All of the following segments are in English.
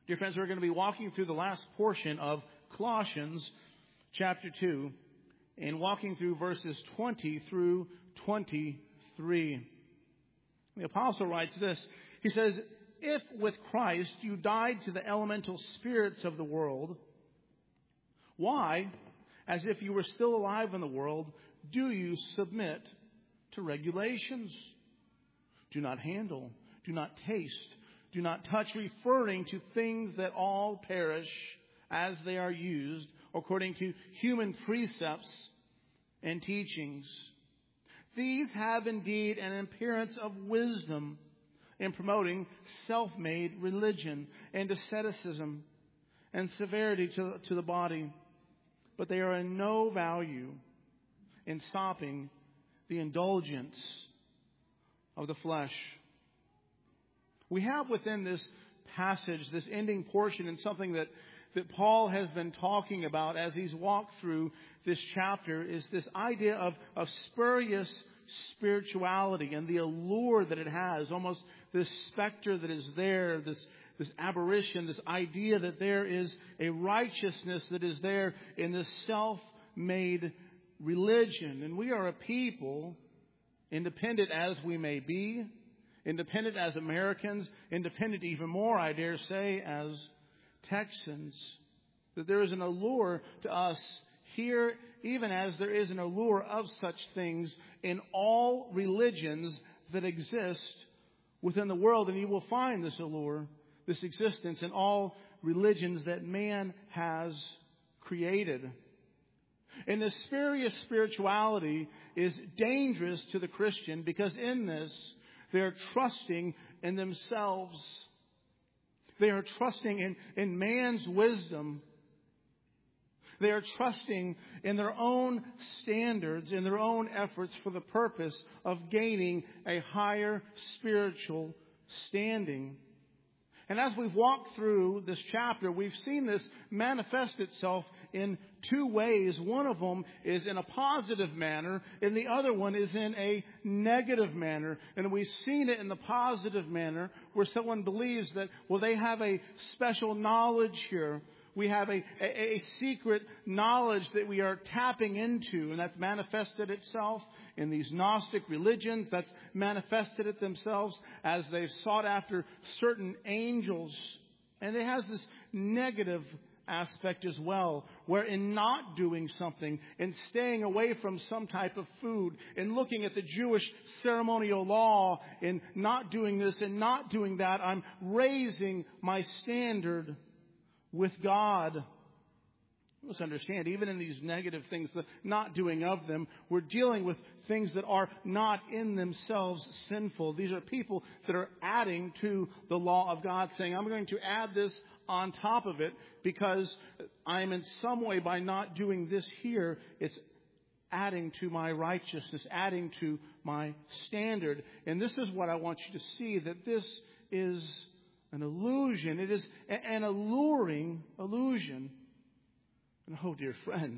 Dear friends, we're going to be walking through the last portion of Colossians chapter 2 and walking through verses 20 through 23. The apostle writes this. He says, "If with Christ you died to the elemental spirits of the world, why, as if you were still alive in the world, do you submit to regulations? Do not handle, do not taste, do not touch, referring to things that all perish as they are used, according to human precepts and teachings. These have indeed an appearance of wisdom in promoting self-made religion and asceticism and severity to the body, but they are of no value in stopping the indulgence of the flesh." We have within this passage, this ending portion, and something that Paul has been talking about as he's walked through this chapter, is this idea of spurious spirituality and the allure that it has, almost this specter that is there, this aberration, this idea that there is a righteousness that is there in this self-made religion. And we are a people, independent as we may be, independent as Americans, independent even more, I dare say, as Texans, that there is an allure to us here, even as there is an allure of such things in all religions that exist within the world. And you will find this allure, this existence, in all religions that man has created. And this spurious spirituality is dangerous to the Christian, because in this, they are trusting in themselves. They are trusting in man's wisdom. They are trusting in their own standards, in their own efforts for the purpose of gaining a higher spiritual standing. And as we've walked through this chapter, we've seen this manifest itself in two ways. One of them is in a positive manner, and the other one is in a negative manner. And we've seen it in the positive manner, where someone believes that, well, they have a special knowledge here. We have a secret knowledge that we are tapping into, and that's manifested itself in these Gnostic religions. That's manifested it themselves as they've sought after certain angels. And it has this negative aspect as well, where in not doing something, in staying away from some type of food, in looking at the Jewish ceremonial law, in not doing this and not doing that, I'm raising my standard with God. You must understand, even in these negative things, the not doing of them, we're dealing with things that are not in themselves sinful. These are people that are adding to the law of God, saying, I'm going to add this on top of it because I'm in some way, by not doing this here, it's adding to my righteousness, adding to my standard. And this is what I want you to see, that this is an illusion. It is an alluring illusion. And oh, dear friends,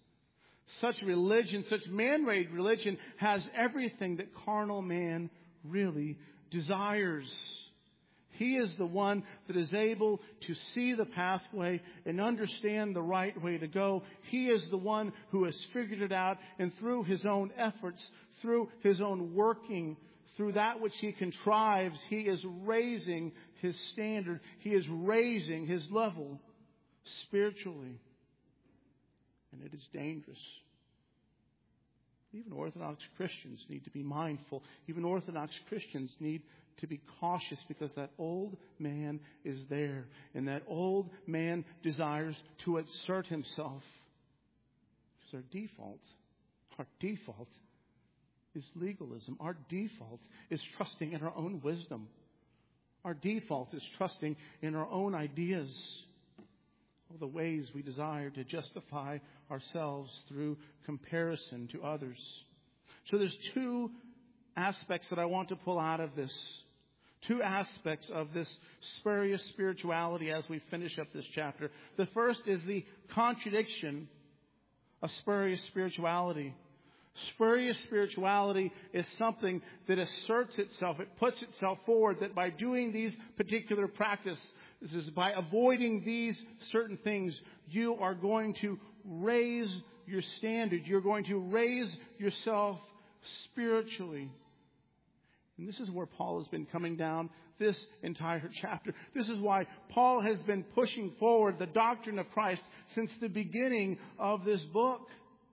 such religion, such man-made religion, has everything that carnal man really desires. He is the one that is able to see the pathway and understand the right way to go. He is the one who has figured it out, and through his own efforts, through his own working, through that which he contrives, he is raising his standard. He is raising his level spiritually. And it is dangerous. Even Orthodox Christians need to be mindful. Even Orthodox Christians need to be cautious, because that old man is there. And that old man desires to assert himself. Because our default is legalism. Our default is trusting in our own wisdom. Our default is trusting in our own ideas. All the ways we desire to justify ourselves through comparison to others. So there's two aspects that I want to pull out of this. Two aspects of this spurious spirituality as we finish up this chapter. The first is the contradiction of spurious spirituality. Spurious spirituality is something that asserts itself. It puts itself forward that by doing these particular practices, This is by avoiding these certain things, you are going to raise your standard. You're going to raise yourself spiritually. And this is where Paul has been coming down this entire chapter. This is why Paul has been pushing forward the doctrine of Christ since the beginning of this book.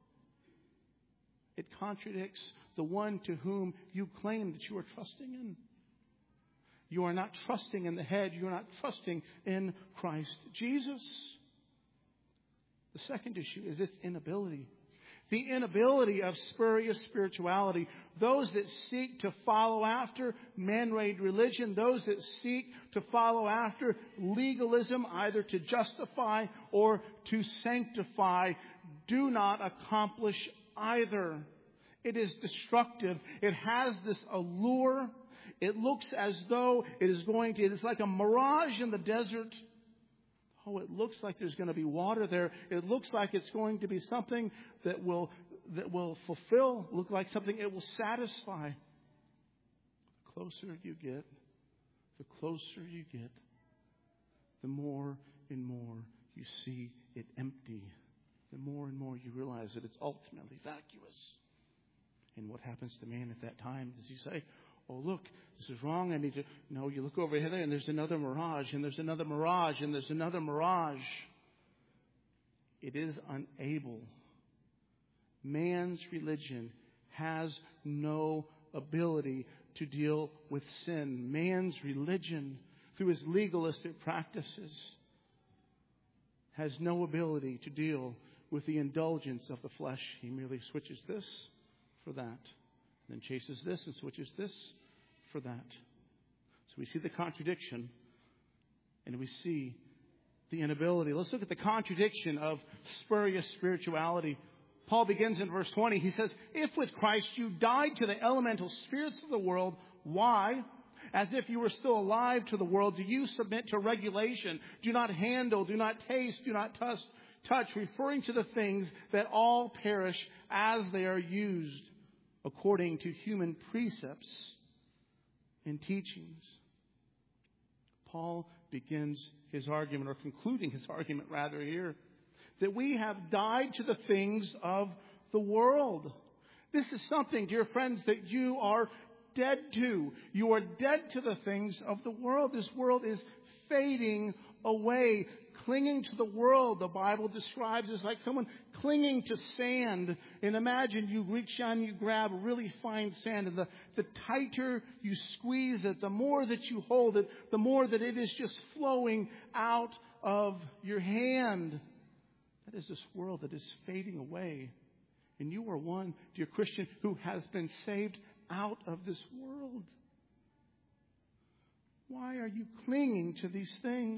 It contradicts the one to whom you claim that you are trusting in. You are not trusting in the head. You are not trusting in Christ Jesus. The second issue is its inability. The inability of spurious spirituality. Those that seek to follow after man-made religion, those that seek to follow after legalism, either to justify or to sanctify, do not accomplish either. It is destructive. It has this allure. It looks as though it is like a mirage in the desert. Oh, it looks like there's going to be water there. It looks like it's going to be something that will fulfill, look like something it will satisfy. The closer you get, the more and more you see it empty. The more and more you realize that it's ultimately vacuous. And what happens to man at that time is you say, oh, look, this is wrong. I need to... No, you look over here and there's another mirage, and there's another mirage, and there's another mirage. It is unable. Man's religion has no ability to deal with sin. Man's religion, through his legalistic practices, has no ability to deal with the indulgence of the flesh. He merely switches this for that. Then chases this and switches this for that. So we see the contradiction and we see the inability. Let's look at the contradiction of spurious spirituality. Paul begins in verse 20. He says, if with Christ you died to the elemental spirits of the world, why? As if you were still alive to the world, do you submit to regulation? Do not handle, do not taste, do not touch, referring to the things that all perish as they are used according to human precepts and teachings. Paul begins his argument, or concluding his argument rather here, that we have died to the things of the world. This is something, dear friends, that you are dead to. You are dead to the things of the world. This world is fading away. Clinging to the world, the Bible describes as like someone clinging to sand. And imagine you reach down, you grab really fine sand, and the tighter you squeeze it, the more that you hold it, the more that it is just flowing out of your hand. That is this world that is fading away. And you are one, dear Christian, who has been saved out of this world. Why are you clinging to these things?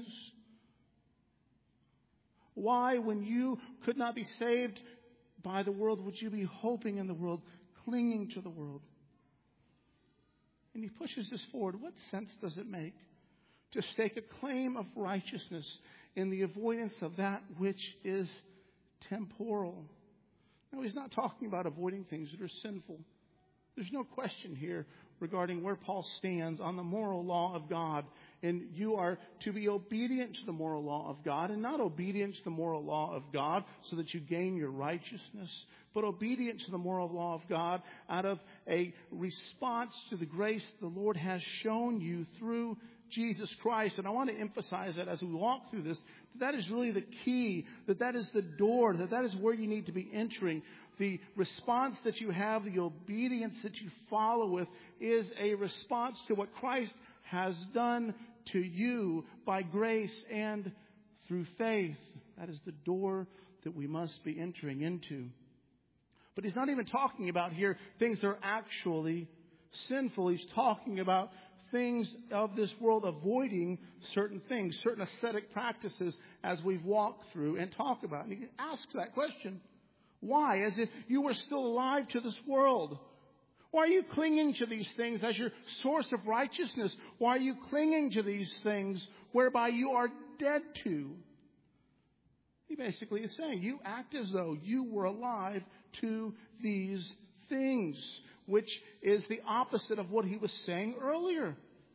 Why, when you could not be saved by the world, would you be hoping in the world, clinging to the world? And he pushes this forward. What sense does it make to stake a claim of righteousness in the avoidance of that which is temporal? Now, he's not talking about avoiding things that are sinful. There's no question here regarding where Paul stands on the moral law of God. And you are to be obedient to the moral law of God, and not obedient to the moral law of God so that you gain your righteousness, but obedient to the moral law of God out of a response to the grace the Lord has shown you through Jesus Christ. And I want to emphasize that as we walk through this, that is really the key, that is the door, that is where you need to be entering. The response that you have, the obedience that you follow with, is a response to what Christ has done to you by grace and through faith. That is the door that we must be entering into. But he's not even talking about here things that are actually sinful. He's talking about things of this world, avoiding certain things, certain ascetic practices, as we've walked through and talked about. And he asks that question. Why? As if you were still alive to this world. Why are you clinging to these things as your source of righteousness? Why are you clinging to these things whereby you are dead to? He basically is saying you act as though you were alive to these things, which is the opposite of what he was saying earlier.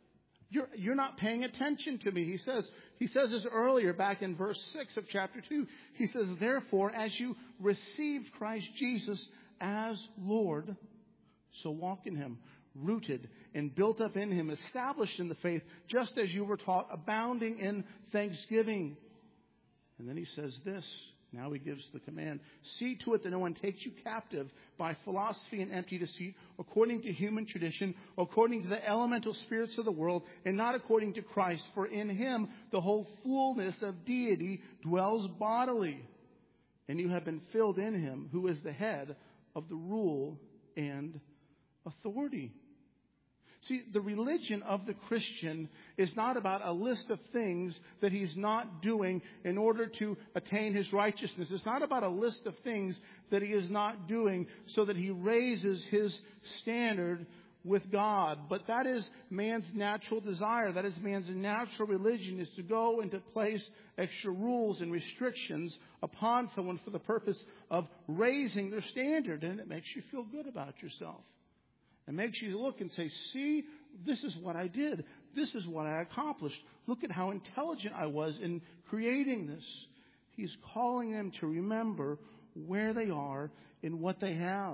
You're not paying attention to me. He says this earlier back in verse 6 of chapter 2. He says, therefore, as you received Christ Jesus as Lord, so walk in him, rooted and built up in him, established in the faith, just as you were taught, abounding in thanksgiving. And then he says this. Now he gives the command. See to it that no one takes you captive by philosophy and empty deceit, according to human tradition, according to the elemental spirits of the world, and not according to Christ. For in him the whole fullness of deity dwells bodily. And you have been filled in him, who is the head of the rule and authority. See, the religion of the Christian is not about a list of things that he's not doing in order to attain his righteousness. It's not about a list of things that he is not doing so that he raises his standard with God. But that is man's natural desire. That is man's natural religion, is to go and to place extra rules and restrictions upon someone for the purpose of raising their standard. And it makes you feel good about yourself. It makes you look and say, see, this is what I did. This is what I accomplished. Look at how intelligent I was in creating this. He's calling them to remember where they are and what they have.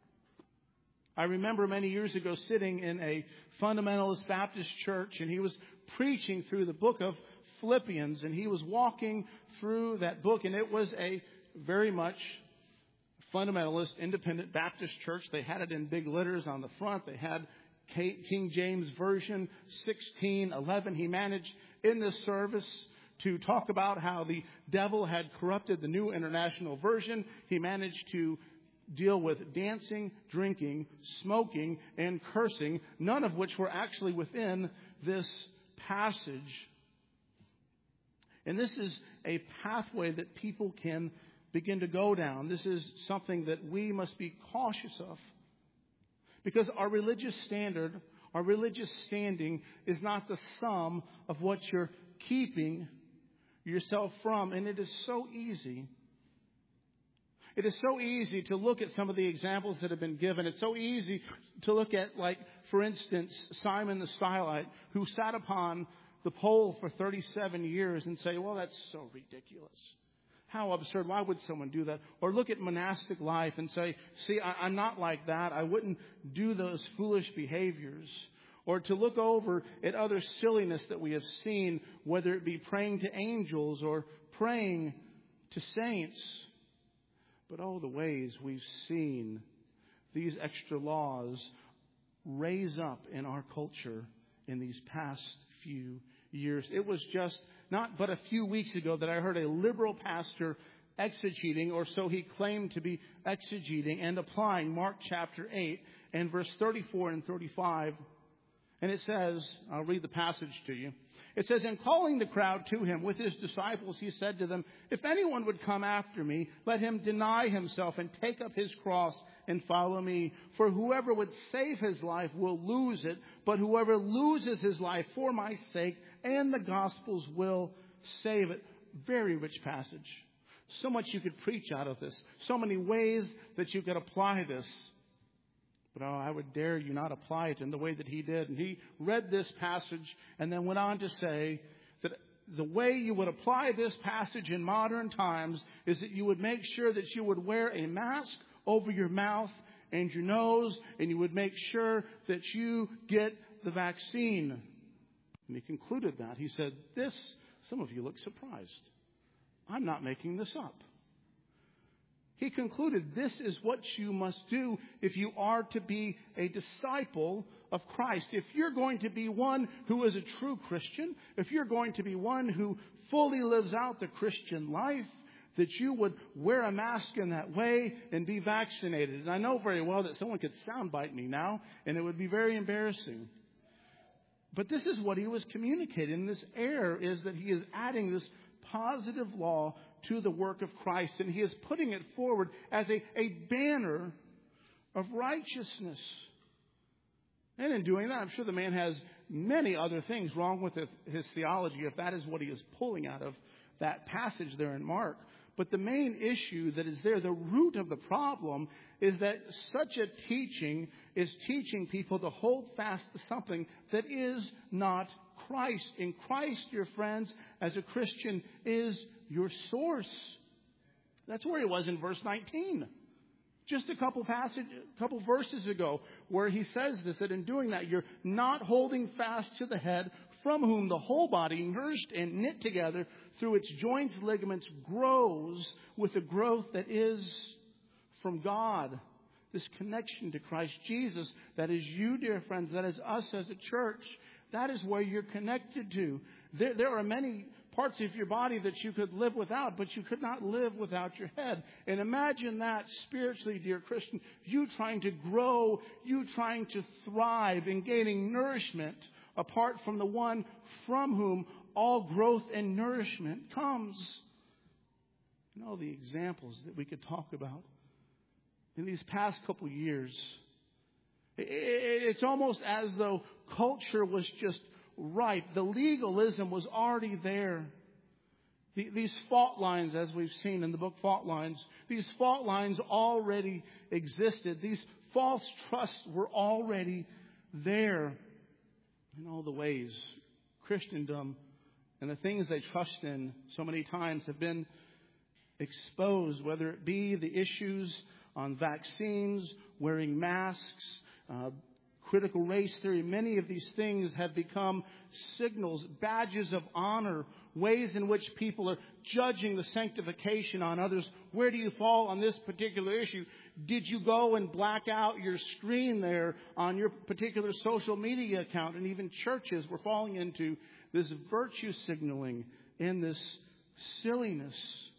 I remember many years ago sitting in a fundamentalist Baptist church, and he was preaching through the book of Philippians, and he was walking through that book, and it was a very much fundamentalist, independent Baptist church. They had it in big letters on the front. They had King James Version 16:11. He managed in this service to talk about how the devil had corrupted the New International Version. He managed to deal with dancing, drinking, smoking, and cursing, none of which were actually within this passage. And this is a pathway that people can begin to go down. This is something that we must be cautious of. Because our religious standard, our religious standing is not the sum of what you're keeping yourself from. And it is so easy. It is so easy to look at some of the examples that have been given. It's so easy to look at, like, for instance, Simon the Stylite, who sat upon the pole for 37 years and say, well, that's so ridiculous. How absurd. Why would someone do that? Or look at monastic life and say, see, I'm not like that. I wouldn't do those foolish behaviors. Or to look over at other silliness that we have seen, whether it be praying to angels or praying to saints. But oh, the ways we've seen these extra laws raise up in our culture in these past few years. It was just not but a few weeks ago that I heard a liberal pastor exegeting, or so he claimed to be exegeting and applying Mark chapter 8 and verse 34 and 35. And it says, I'll read the passage to you. It says, and calling the crowd to him with his disciples, he said to them, if anyone would come after me, let him deny himself and take up his cross and follow me. For whoever would save his life will lose it, but whoever loses his life for my sake and the gospel's will save it. Very rich passage. So much you could preach out of this. So many ways that you could apply this. But I would dare you not apply it in the way that he did. And he read this passage and then went on to say that the way you would apply this passage in modern times is that you would make sure that you would wear a mask over your mouth and your nose, and you would make sure that you get the vaccine. And he concluded that. He said, this, some of you look surprised. I'm not making this up. He concluded, this is what you must do if you are to be a disciple of Christ. If you're going to be one who is a true Christian, if you're going to be one who fully lives out the Christian life, that you would wear a mask in that way and be vaccinated. And I know very well that someone could soundbite me now, and it would be very embarrassing. But this is what he was communicating. This error is that he is adding this positive law to the work of Christ, and he is putting it forward as a banner of righteousness. And in doing that, I'm sure the man has many other things wrong with his theology, if that is what he is pulling out of that passage there in Mark. But the main issue that is there, the root of the problem, is that such a teaching is teaching people to hold fast to something that is not Christ. And Christ, dear friends, as a Christian, is your source. That's where he was in verse 19. Just a couple verses ago, where he says this, that in doing that, you're not holding fast to the head, from whom the whole body, nourished and knit together through its joints, ligaments, grows with a growth that is from God. This connection to Christ Jesus, that is you, dear friends, that is us as a church. That is where you're connected to. There are many parts of your body that you could live without, but you could not live without your head. And imagine that spiritually, dear Christian, you trying to grow, you trying to thrive in gaining nourishment apart from the one from whom all growth and nourishment comes. And all the examples that we could talk about in these past couple years, it's almost as though culture was just ripe. The legalism was already there. These fault lines, as we've seen in the book Fault Lines, these fault lines already existed. These false trusts were already there. In all the ways, Christendom and the things they trust in so many times have been exposed, whether it be the issues on vaccines, wearing masks, critical race theory. Many of these things have become signals, badges of honor, ways in which people are judging the sanctification on others. Where do you fall on this particular issue? Did you go and black out your screen there on your particular social media account? And even churches were falling into this virtue signaling and this silliness.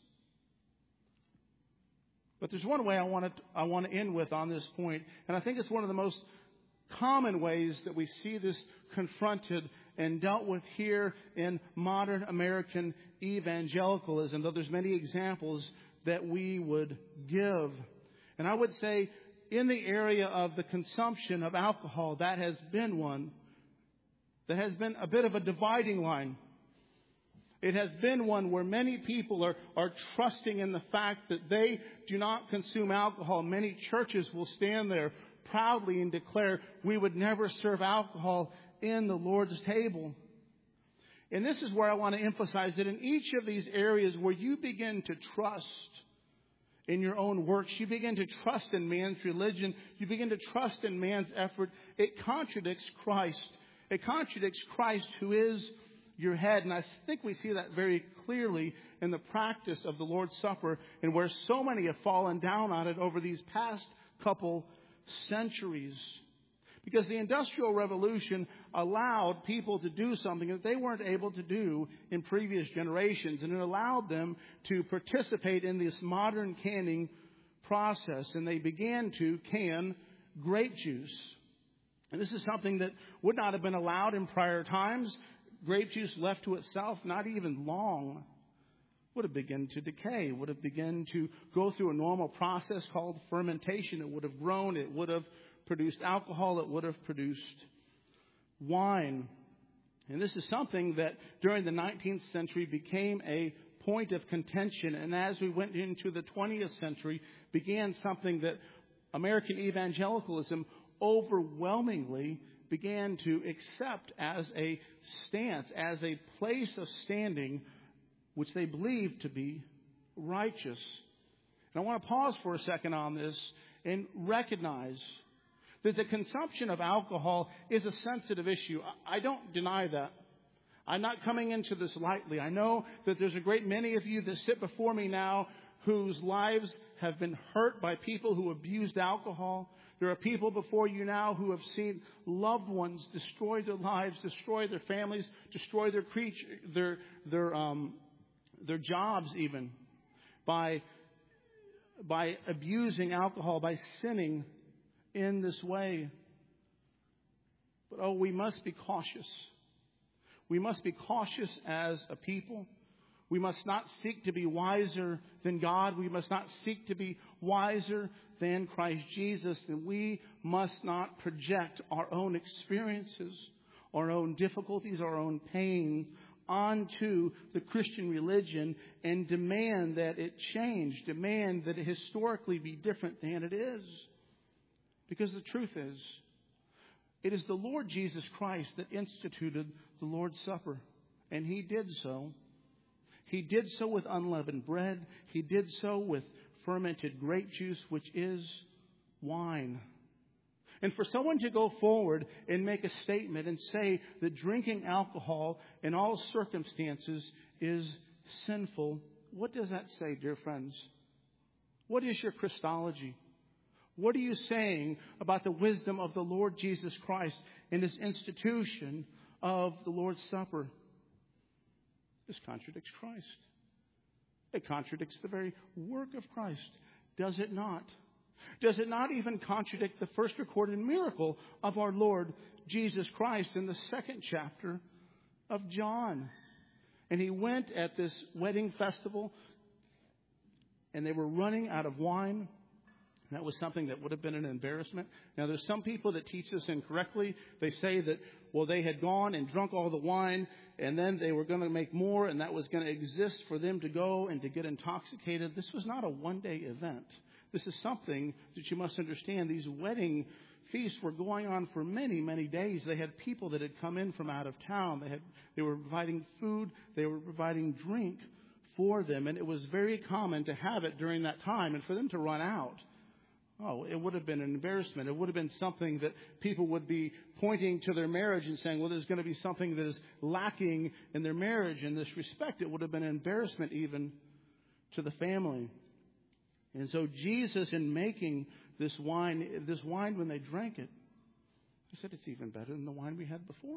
But there's one way I want to end with on this point, and I think it's one of the most common ways that we see this confronted and dealt with here in modern American evangelicalism, though there's many examples that we would give. And I would say in the area of the consumption of alcohol, that has been one that has been a bit of a dividing line. It has been one where many people are trusting in the fact that they do not consume alcohol. Many churches will stand there proudly and declare, we would never serve alcohol in the Lord's table. And this is where I want to emphasize that in each of these areas where you begin to trust in your own works, you begin to trust in man's religion, you begin to trust in man's effort, it contradicts Christ. It contradicts Christ, who is your head. And I think we see that very clearly in the practice of the Lord's Supper, and where so many have fallen down on it over these past couple centuries. Because the Industrial Revolution allowed people to do something that they weren't able to do in previous generations. And it allowed them to participate in this modern canning process. And they began to can grape juice. And this is something that would not have been allowed in prior times. Grape juice left to itself, not even long, would have begun to decay, would have begun to go through a normal process called fermentation. It would have grown, it would have produced alcohol, it would have produced wine. And this is something that during the 19th century became a point of contention. And as we went into the 20th century, began something that American evangelicalism overwhelmingly began to accept as a stance, as a place of standing, which they believed to be righteous. And I want to pause for a second on this and recognize that the consumption of alcohol is a sensitive issue. I don't deny that. I'm not coming into this lightly. I know that there's a great many of you that sit before me now whose lives have been hurt by people who abused alcohol. There are people before you now who have seen loved ones destroy their lives, destroy their families, destroy their jobs even by abusing alcohol, by sinning in this way. But we must be cautious. We must be cautious as a people. We must not seek to be wiser than God. We must not seek to be wiser than Christ Jesus. And we must not project our own experiences, our own difficulties, our own pain onto the Christian religion and demand that it change, demand that it historically be different than it is. Because the truth is, it is the Lord Jesus Christ that instituted the Lord's Supper. And He did so. He did so with unleavened bread. He did so with fermented grape juice, which is wine. And for someone to go forward and make a statement and say that drinking alcohol in all circumstances is sinful, what does that say, dear friends? What is your Christology? What are you saying about the wisdom of the Lord Jesus Christ in His institution of the Lord's Supper? This contradicts Christ. It contradicts the very work of Christ, does it not? Does it not even contradict the first recorded miracle of our Lord Jesus Christ in the 2nd chapter of John? And He went at this wedding festival, and they were running out of wine. That was something that would have been an embarrassment. Now, there's some people that teach this incorrectly. They say that, well, they had gone and drunk all the wine, and then they were going to make more, and that was going to exist for them to go and to get intoxicated. This was not a one-day event. This is something that you must understand. These wedding feasts were going on for many, many days. They had people that had come in from out of town. They were providing food. They were providing drink for them. And it was very common to have it during that time. And for them to run out, it would have been an embarrassment. It would have been something that people would be pointing to their marriage and saying, well, there's going to be something that is lacking in their marriage in this respect. It would have been an embarrassment even to the family. And so Jesus, in making this wine when they drank it, He said, it's even better than the wine we had before.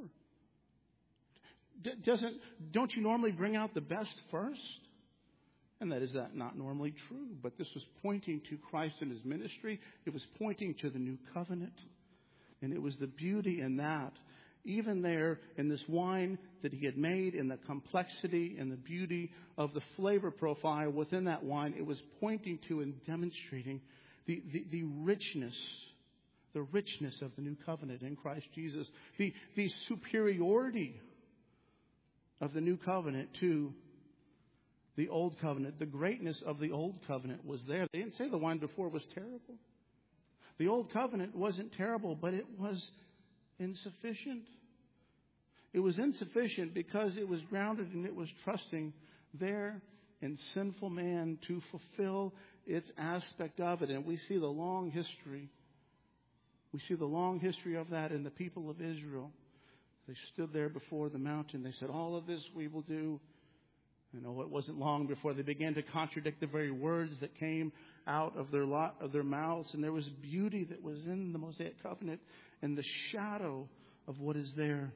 Don't you normally bring out the best first? And that is not normally true. But this was pointing to Christ and His ministry. It was pointing to the new covenant. And it was the beauty in that. Even there in this wine that He had made, in the complexity and the beauty of the flavor profile within that wine, it was pointing to and demonstrating the richness of the new covenant in Christ Jesus. The superiority of the new covenant to the old covenant. The greatness of the old covenant was there. They didn't say the wine before was terrible. The old covenant wasn't terrible, but it was insufficient. It was insufficient because it was grounded and it was trusting there in sinful man to fulfill its aspect of it. And we see the long history. We see the long history of that in the people of Israel. They stood there before the mountain. They said, all of this we will do. It wasn't long before they began to contradict the very words that came out of their mouths. And there was beauty that was in the Mosaic covenant and the shadow of what is there.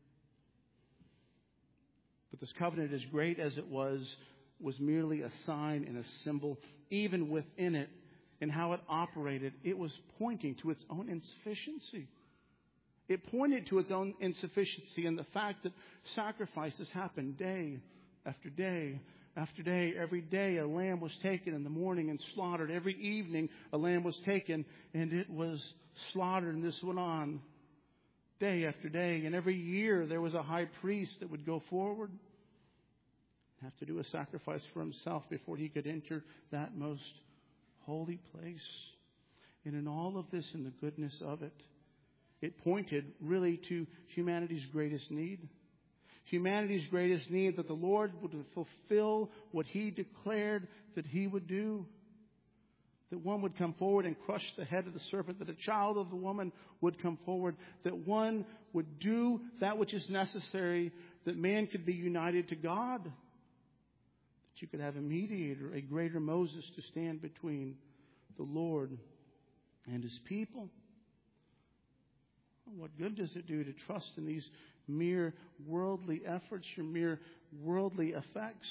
But this covenant, as great as it was merely a sign and a symbol. Even within it and how it operated, it was pointing to its own insufficiency. It pointed to its own insufficiency in the fact that sacrifices happened day after day after day. Every day a lamb was taken in the morning and slaughtered. Every evening a lamb was taken and it was slaughtered. And this went on day after day. And every year there was a high priest that would go forward, have to do a sacrifice for himself before he could enter that most holy place. And in all of this, in the goodness of it, it pointed really to humanity's greatest need. Humanity's greatest need, that the Lord would fulfill what He declared that He would do. That one would come forward and crush the head of the serpent. That a child of the woman would come forward. That one would do that which is necessary, that man could be united to God. That you could have a mediator, a greater Moses, to stand between the Lord and His people. What good does it do to trust in these mere worldly efforts, your mere worldly effects?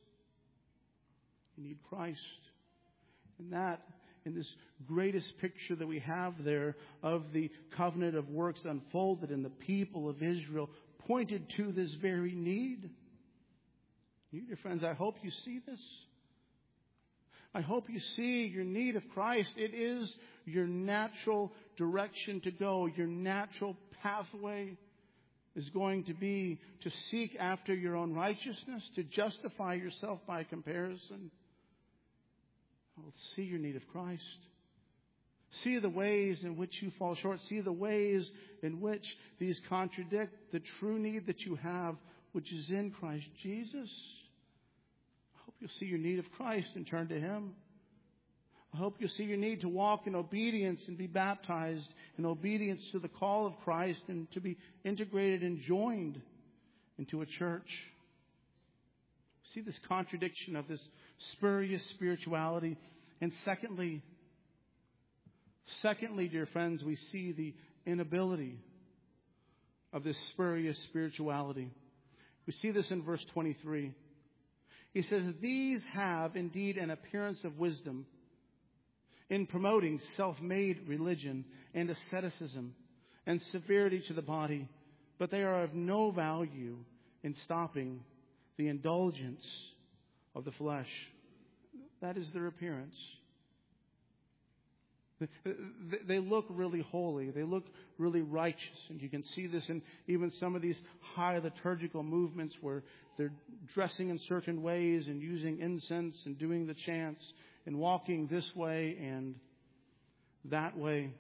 You need Christ. And that, in this greatest picture that we have there of the covenant of works unfolded in the people of Israel, pointed to this very need. You, dear friends, I hope you see this. I hope you see your need of Christ. It is your natural direction to go, your natural pathway is going to be to seek after your own righteousness, to justify yourself by comparison. Oh, see your need of Christ. See the ways in which you fall short. See the ways in which these contradict the true need that you have, which is in Christ Jesus. I hope you'll see your need of Christ and turn to Him. I hope you'll see your need to walk in obedience and be baptized in obedience to the call of Christ and to be integrated and joined into a church. See this contradiction of this spurious spirituality. And secondly, dear friends, we see the inability of this spurious spirituality. We see this in verse 23. He says, "These have indeed an appearance of wisdom in promoting self-made religion and asceticism and severity to the body, but they are of no value in stopping the indulgence of the flesh." That is their appearance. They look really holy. They look really righteous. And you can see this in even some of these high liturgical movements where they're dressing in certain ways and using incense and doing the chants and walking this way and that way.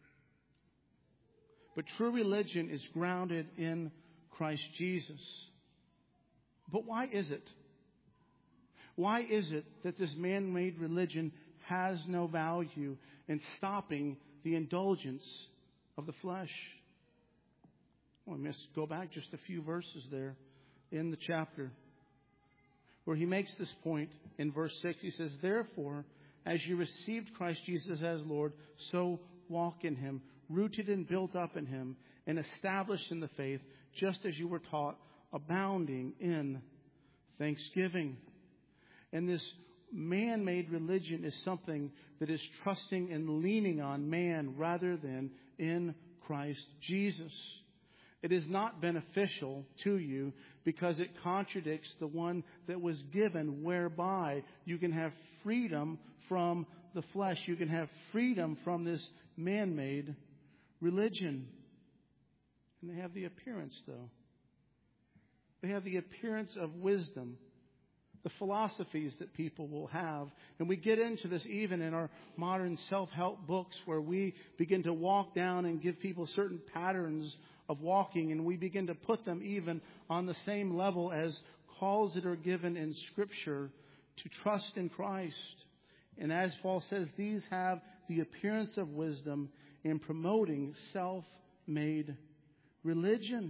But true religion is grounded in Christ Jesus. But why is it? Why is it that this man-made religion has no value in stopping the indulgence of the flesh? Well, we must go back just a few verses there in the chapter where he makes this point in verse 6. He says, "Therefore, as you received Christ Jesus as Lord, so walk in Him, rooted and built up in Him, and established in the faith, just as you were taught, abounding in thanksgiving." And this man-made religion is something that is trusting and leaning on man rather than in Christ Jesus. It is not beneficial to you because it contradicts the one that was given, whereby you can have freedom from the flesh. You can have freedom from this man-made religion. And they have the appearance, though. They have the appearance of wisdom. The philosophies that people will have. And we get into this even in our modern self-help books where we begin to walk down and give people certain patterns of walking. And we begin to put them even on the same level as calls that are given in Scripture to trust in Christ. And as Paul says, these have the appearance of wisdom in promoting self-made religion.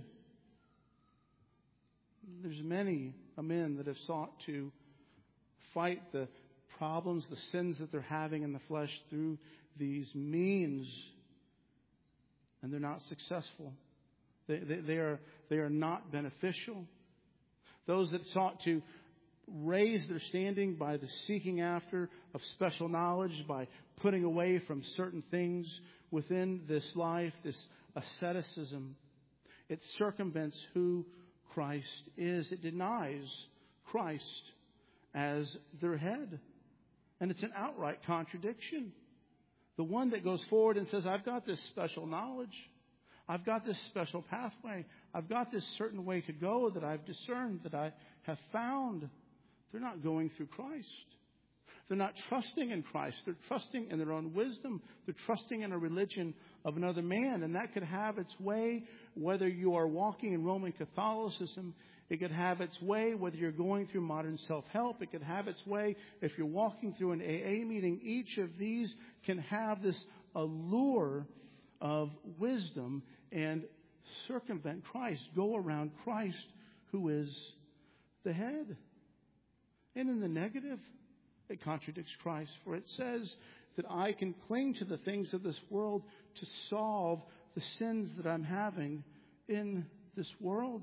There's many men that have sought to fight the problems, the sins that they're having in the flesh through these means, and they're not successful. They are not beneficial. Those that sought to raise their standing by the seeking after of special knowledge, by putting away from certain things within this life, this asceticism, it circumvents who Christ is. It denies Christ as their head. And it's an outright contradiction. The one that goes forward and says, I've got this special knowledge. I've got this special pathway. I've got this certain way to go that I've discerned, that I have found. They're not going through Christ. They're not trusting in Christ. They're trusting in their own wisdom. They're trusting in a religion of another man. And that could have its way whether you are walking in Roman Catholicism. It could have its way whether you're going through modern self-help. It could have its way if you're walking through an AA meeting. Each of these can have this allure of wisdom and circumvent Christ, go around Christ, who is the head. And in the negative, it contradicts Christ, for it says that I can cling to the things of this world to solve the sins that I'm having in this world.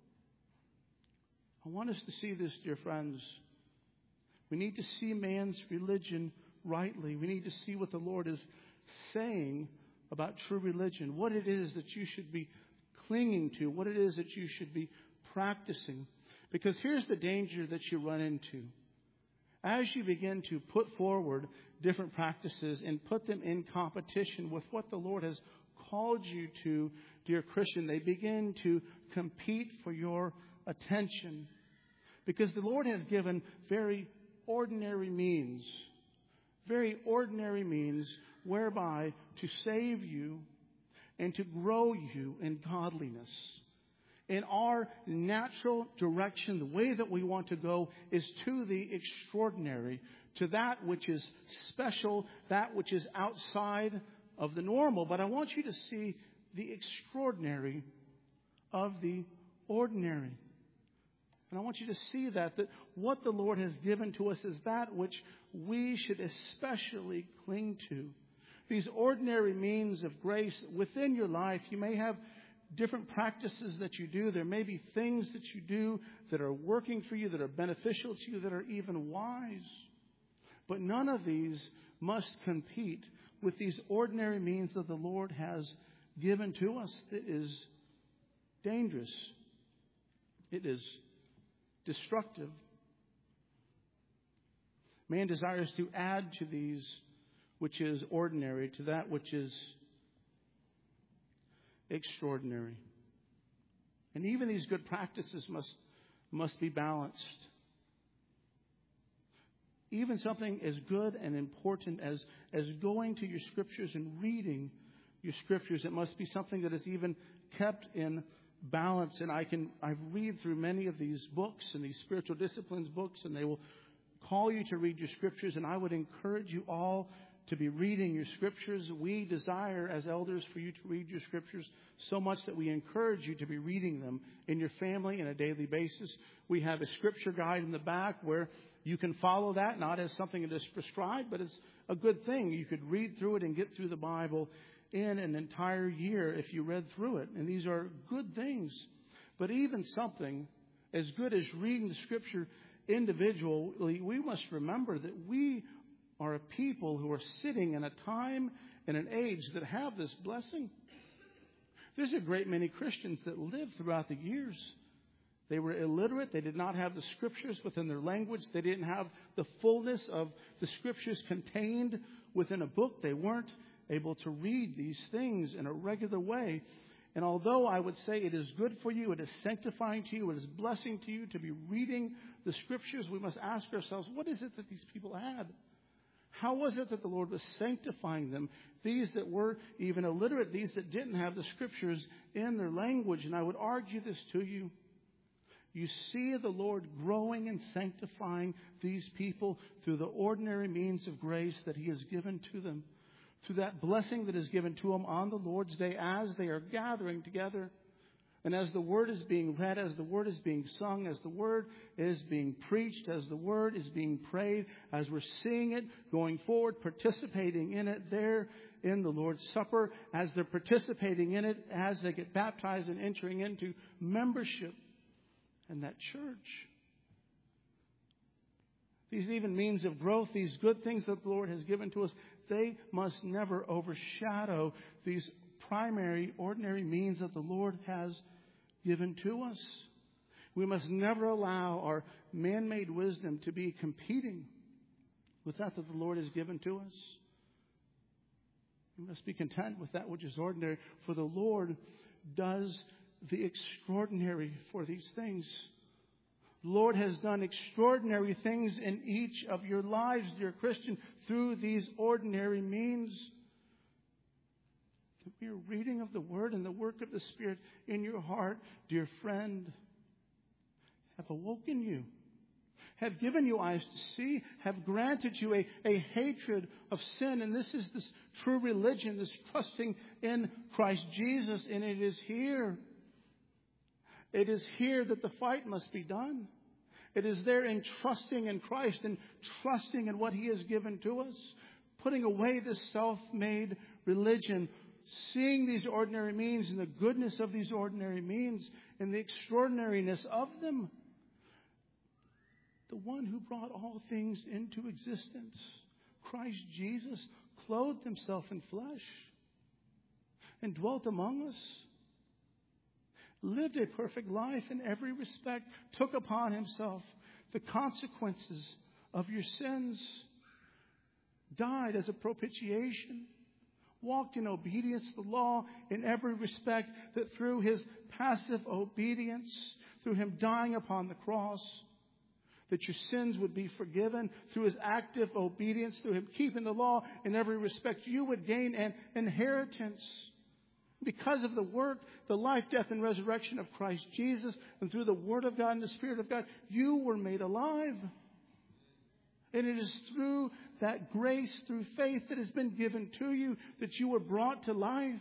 I want us to see this, dear friends. We need to see man's religion rightly. We need to see what the Lord is saying about true religion, what it is that you should be clinging to, what it is that you should be practicing. Because here's the danger that you run into. As you begin to put forward different practices and put them in competition with what the Lord has called you to, dear Christian, they begin to compete for your attention. Because the Lord has given very ordinary means whereby to save you and to grow you in godliness. In our natural direction, the way that we want to go is to the extraordinary, to that which is special, that which is outside of the normal. But I want you to see the extraordinary of the ordinary. And I want you to see that what the Lord has given to us is that which we should especially cling to. These ordinary means of grace within your life, you may have different practices that you do. There may be things that you do that are working for you, that are beneficial to you, that are even wise. But none of these must compete with these ordinary means that the Lord has given to us. It is dangerous. It is destructive. Man desires to add to these which is ordinary, to that which is extraordinary. And even these good practices must be balanced. Even something as good and important as going to your Scriptures and reading your Scriptures, it must be something that is even kept in balance. And I've read through many of these books and these spiritual disciplines books, and they will call you to read your Scriptures. And I would encourage you all to be reading your Scriptures. We desire as elders for you to read your Scriptures so much that we encourage you to be reading them in your family on a daily basis. We have a Scripture guide in the back where you can follow that, not as something that is prescribed, but as a good thing. You could read through it and get through the Bible in an entire year if you read through it. And these are good things. But even something as good as reading the Scripture individually, we must remember that we are a people who are sitting in a time and an age that have this blessing. There's a great many Christians that lived throughout the years. They were illiterate. They did not have the Scriptures within their language. They didn't have the fullness of the Scriptures contained within a book. They weren't able to read these things in a regular way. And although I would say it is good for you, it is sanctifying to you, it is blessing to you to be reading the Scriptures, we must ask ourselves, what is it that these people had? How was it that the Lord was sanctifying them? These that were even illiterate, these that didn't have the Scriptures in their language. And I would argue this to you. You see the Lord growing and sanctifying these people through the ordinary means of grace that He has given to them. Through that blessing that is given to them on the Lord's Day as they are gathering together. And as the Word is being read, as the Word is being sung, as the Word is being preached, as the Word is being prayed, as we're seeing it going forward, participating in it there in the Lord's Supper, as they're participating in it, as they get baptized and entering into membership in that church. These even means of growth, these good things that the Lord has given to us, they must never overshadow these primary, ordinary means that the Lord has given to us. We must never allow our man-made wisdom to be competing with that the Lord has given to us. We must be content with that which is ordinary, for the Lord does the extraordinary for these things. The Lord has done extraordinary things in each of your lives, dear Christian, through these ordinary means. The mere reading of the Word and the work of the Spirit in your heart, dear friend, have awoken you, have given you eyes to see, have granted you a hatred of sin. And this is this true religion, this trusting in Christ Jesus. And it is here. It is here that the fight must be done. It is there in trusting in Christ and trusting in what He has given to us. Putting away this self-made religion. Seeing these ordinary means and the goodness of these ordinary means and the extraordinariness of them. The one who brought all things into existence, Christ Jesus, clothed Himself in flesh and dwelt among us. Lived a perfect life in every respect, took upon Himself the consequences of your sins, died as a propitiation, walked in obedience to the law in every respect, that through his passive obedience, through him dying upon the cross, that your sins would be forgiven. Through his active obedience, through him keeping the law in every respect, you would gain an inheritance. Because of the work, the life, death, and resurrection of Christ Jesus, and through the Word of God and the Spirit of God, you were made alive. And it is through that grace, through faith that has been given to you, that you were brought to life.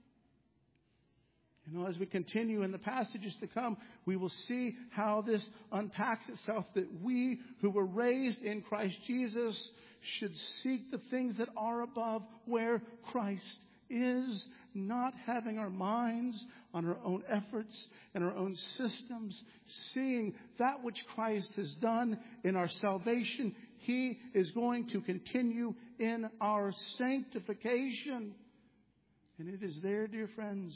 You know, as we continue in the passages to come, we will see how this unpacks itself, that we who were raised in Christ Jesus should seek the things that are above, where Christ is, not having our minds on our own efforts and our own systems, seeing that which Christ has done in our salvation. He is going to continue in our sanctification. And it is there, dear friends.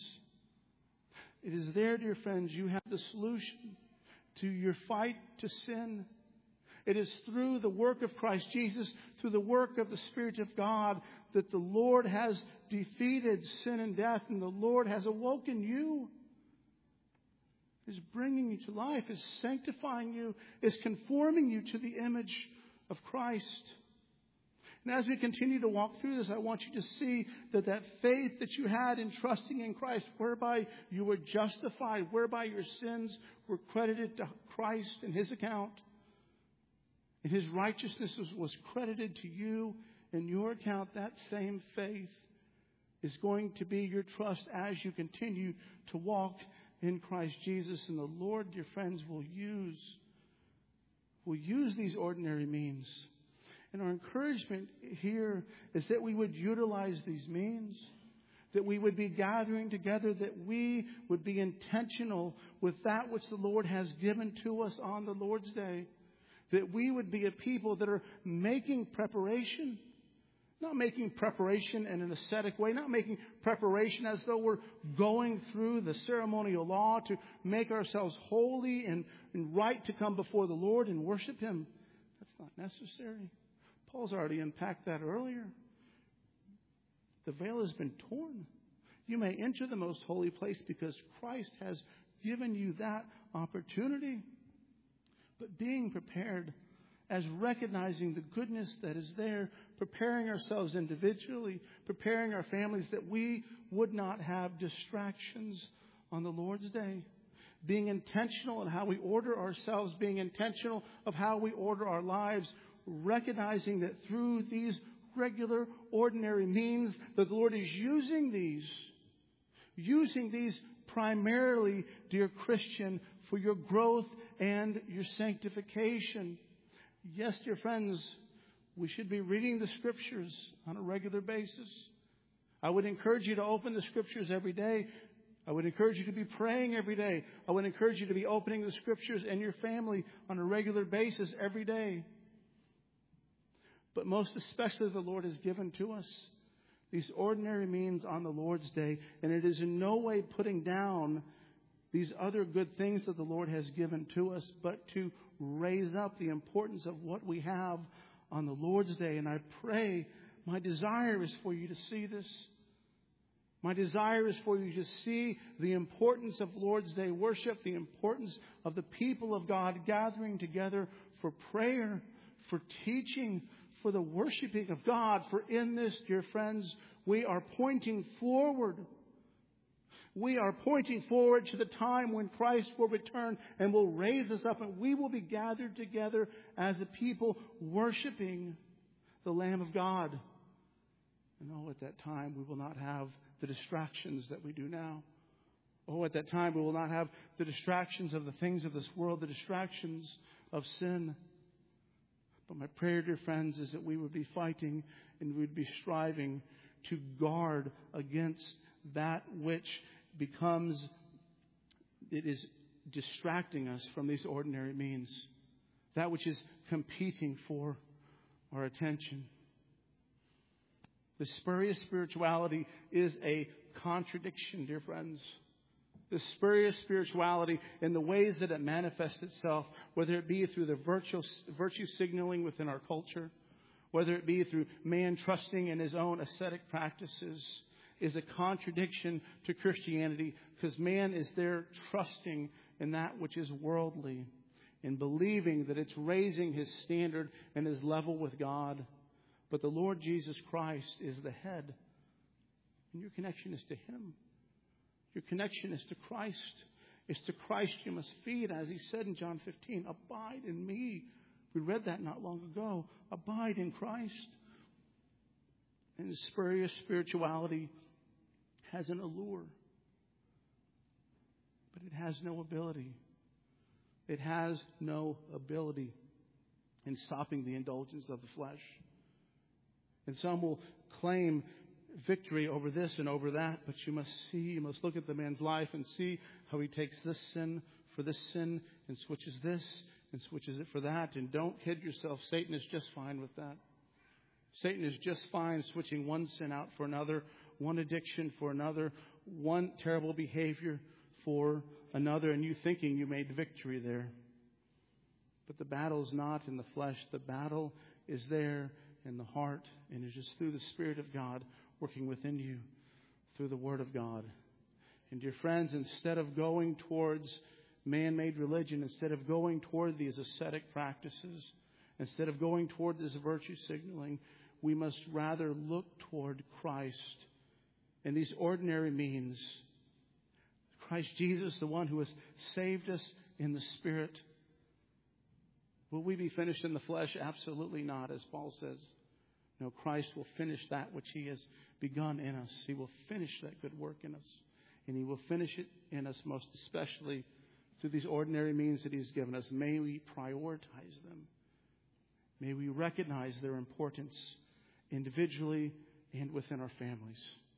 It is there, dear friends, you have the solution to your fight to sin. It is through the work of Christ Jesus, through the work of the Spirit of God, that the Lord has defeated sin and death, and the Lord has awoken you, is bringing you to life, is sanctifying you, is conforming you to the image of Christ. And as we continue to walk through this, I want you to see that faith that you had in trusting in Christ, whereby you were justified, whereby your sins were credited to Christ in His account, and His righteousness was credited to you in your account, that same faith is going to be your trust as you continue to walk in Christ Jesus. And the Lord, dear friends, will use these ordinary means. And our encouragement here is that we would utilize these means, that we would be gathering together, that we would be intentional with that which the Lord has given to us on the Lord's Day, that we would be a people that are making preparation. Not making preparation in an ascetic way. Not making preparation as though we're going through the ceremonial law to make ourselves holy and right to come before the Lord and worship Him. That's not necessary. Paul's already unpacked that earlier. The veil has been torn. You may enter the most holy place because Christ has given you that opportunity. But being prepared, as recognizing the goodness that is there, preparing ourselves individually, preparing our families, that we would not have distractions on the Lord's Day. Being intentional in how we order ourselves, being intentional of how we order our lives, recognizing that through these regular, ordinary means, that the Lord is using these primarily, dear Christian, for your growth and your sanctification. Yes, dear friends, we should be reading the Scriptures on a regular basis. I would encourage you to open the Scriptures every day. I would encourage you to be praying every day. I would encourage you to be opening the Scriptures in your family on a regular basis every day. But most especially, the Lord has given to us these ordinary means on the Lord's Day. And it is in no way putting down these other good things that the Lord has given to us, but to raise up the importance of what we have on the Lord's Day. And I pray, my desire is for you to see this. My desire is for you to see the importance of Lord's Day worship, the importance of the people of God gathering together for prayer, for teaching, for the worshiping of God. For in this, dear friends, we are pointing forward. We are pointing forward to the time when Christ will return and will raise us up, and we will be gathered together as a people worshiping the Lamb of God. And at that time we will not have the distractions that we do now. At that time we will not have the distractions of the things of this world, the distractions of sin. But my prayer, dear friends, is that we would be fighting and we would be striving to guard against that which it is distracting us from these ordinary means. That which is competing for our attention. The spurious spirituality is a contradiction, dear friends. The spurious spirituality in the ways that it manifests itself, whether it be through the virtue signaling within our culture, whether it be through man trusting in his own ascetic practices, is a contradiction to Christianity, because man is there trusting in that which is worldly and believing that it's raising his standard and his level with God. But the Lord Jesus Christ is the head, and your connection is to Him. Your connection is to Christ. It's to Christ you must feed, as He said in John 15, abide in me. We read that not long ago. Abide in Christ. And spurious spirituality has an allure, but it has no ability. It has no ability in stopping the indulgence of the flesh. And some will claim victory over this and over that, but you must look at the man's life and see how he takes this sin for this sin and switches this and switches it for that. And don't kid yourself, Satan is just fine with that. Satan is just fine switching one sin out for another, one addiction for another, one terrible behavior for another, and you thinking you made victory there. But the battle is not in the flesh. The battle is there in the heart, and it's just through the Spirit of God working within you, through the Word of God. And dear friends, instead of going towards man-made religion, instead of going toward these ascetic practices, instead of going toward this virtue signaling, we must rather look toward Christ and these ordinary means. Christ Jesus, the one who has saved us in the Spirit. Will we be finished in the flesh? Absolutely not, as Paul says. No, Christ will finish that which He has begun in us. He will finish that good work in us. And He will finish it in us most especially through these ordinary means that He's given us. May we prioritize them. May we recognize their importance individually and within our families.